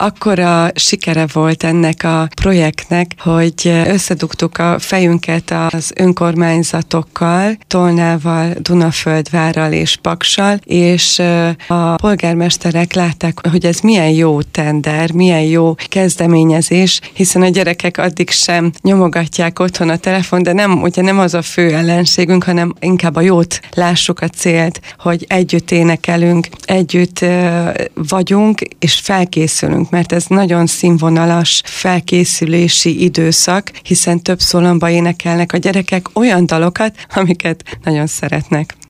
akkora sikere volt ennek a projektnek, hogy összedugtuk a fejünket az önkormányzatokkal, Tolnával, Dunaföldvárral és Paksal, és a polgármesterek látták, hogy ez milyen jó tender, milyen jó kezdeményezés, hiszen a gyerekek addig sem nyomogatják otthon a telefon, de nem az a fő ellenségünk, hanem inkább a jót lássuk, a célt, hogy együtt énekelünk, együtt vagyunk, és felkészülünk, mert ez nagyon színvonalas felkészülési időszak, hiszen több szólamban énekelnek a gyerekek olyan dalokat, amiket nagyon szeretnek.